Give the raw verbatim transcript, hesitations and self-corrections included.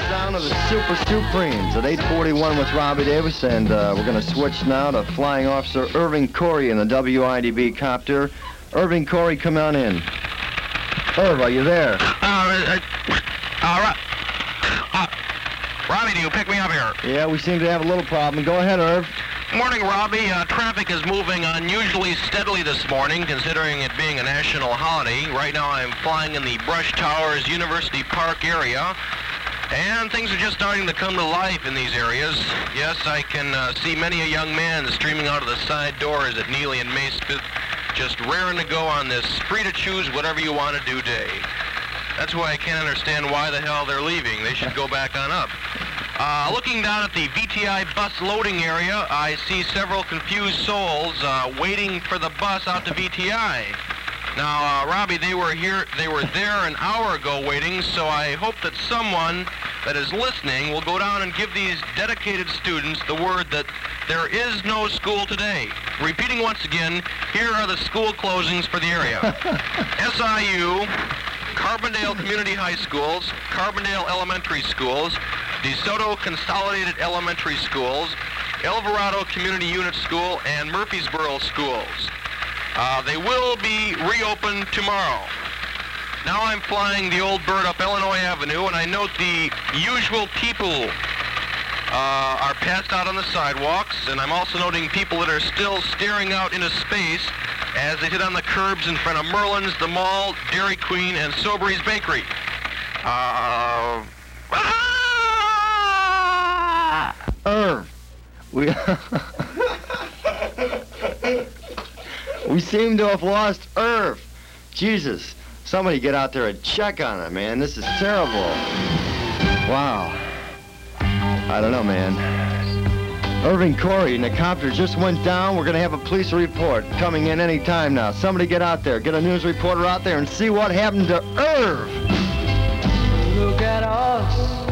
down to the Super Supremes at eight forty-one with Robbie Davis, and uh, we're going to switch now to Flying Officer Irving Corey in the W I D B copter. Irving Corey, come on in. Irv, are you there? Uh, uh, uh, uh, Robbie, do you pick me up here? Yeah, we seem to have a little problem. Go ahead, Irv. Morning, Robbie. Uh, traffic is moving unusually steadily this morning, considering it being a national holiday. Right now I'm flying in the Brush Towers University Park area, and things are just starting to come to life in these areas. Yes, I can uh, see many a young man streaming out of the side doors at Neely and Maspeth, just raring to go on this free-to-choose whatever you want to do day. That's why I can't understand why the hell they're leaving. They should go back on up. Uh, looking down at the V T I bus loading area, I see several confused souls uh, waiting for the bus out to V T I. Now, uh, Robbie, they were here, they were there an hour ago waiting, so I hope that someone that is listening will go down and give these dedicated students the word that there is no school today. Repeating once again, here are the school closings for the area. S I U, Carbondale Community High Schools, Carbondale Elementary Schools, DeSoto Consolidated Elementary Schools, Alvarado Community Unit School, and Murfreesboro Schools. Uh, they will be reopened tomorrow. Now I'm flying the old bird up Illinois Avenue, and I note the usual people uh, are passed out on the sidewalks, and I'm also noting people that are still staring out into space as they hit on the curbs in front of Merlin's, the Mall, Dairy Queen, and Sobery's Bakery. Uh... Irv, we we seem to have lost Irv. Jesus, somebody get out there and check on it, man. This is terrible. Wow. I don't know, man. Irving Corey and the copter just went down. We're going to have a police report coming in any time now. Somebody get out there, get a news reporter out there and see what happened to Irv. Look at us.